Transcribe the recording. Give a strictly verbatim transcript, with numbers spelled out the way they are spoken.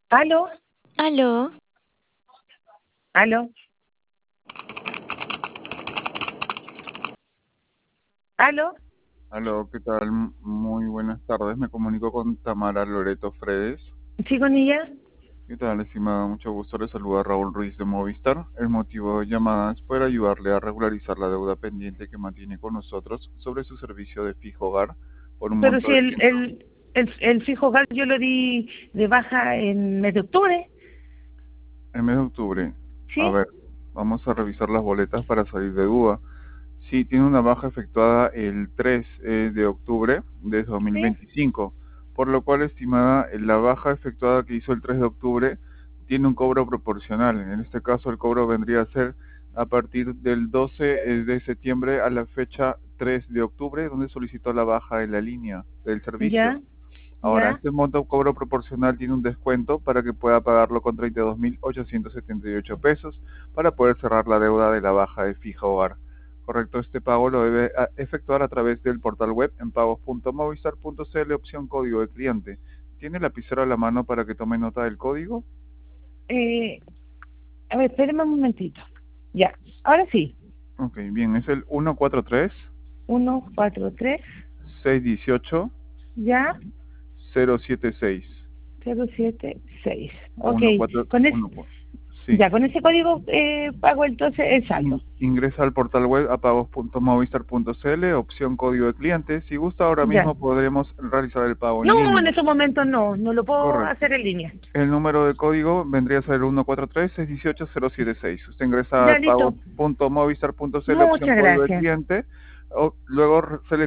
¿Aló? Aló, ¿Aló? ¿Aló? Aló, ¿qué tal? M- Muy buenas tardes. Me comunico con Tamara Loreto Fredes. ¿Sí con ella? ¿Qué tal, estimada? Mucho gusto. Le saluda Raúl Ruiz de Movistar. El motivo de llamada es para ayudarle a regularizar la deuda pendiente que mantiene con nosotros sobre su servicio de fijo hogar por un Pero monto si de el, cien. el, el, el fijo hogar yo lo di de baja en mes de octubre, En mes de octubre. A ¿sí? ver, vamos a revisar las boletas para salir de duda. Sí, tiene una baja efectuada el tres eh, de octubre de ¿Sí? dos mil veinticinco, por lo cual, estimada, eh, la baja efectuada que hizo el tres de octubre tiene un cobro proporcional. En este caso, el cobro vendría a ser a partir del doce eh, de septiembre a la fecha tres de octubre, donde solicitó la baja en la línea del servicio. ¿Ya? Ahora, ¿Ya? este monto cobro proporcional tiene un descuento para que pueda pagarlo con treinta y dos mil ochocientos setenta y ocho pesos para poder cerrar la deuda de la baja de fija hogar. Correcto, este pago lo debe a- efectuar a través del portal web en pagos punto movistar punto cl, opción código de cliente. ¿Tiene lapicero a la mano para que tome nota del código? Eh, a ver, espéreme un momentito. Ya, ahora sí. Ok, bien, es el uno cuatro tres, Uno, cuatro, tres, seis uno ocho, ya, cero siete seis. cero, siete, seis. Ok, uno cuatro con ese, uno. Sí. ya, con ese código eh, pago entonces el saldo. In- ingresa al portal web a pagos punto movistar punto cl, opción código de cliente. Si gusta, ahora Ya. mismo podremos realizar el pago en No, en línea. estos momentos no, no lo puedo Correcto. hacer en línea. El número de código vendría a ser uno cuatro tres, seis uno ocho, cero siete seis. Usted ingresa a Ya, listo. pagos punto movistar punto cl, opción Muchas código de gracias. cliente. O, luego re-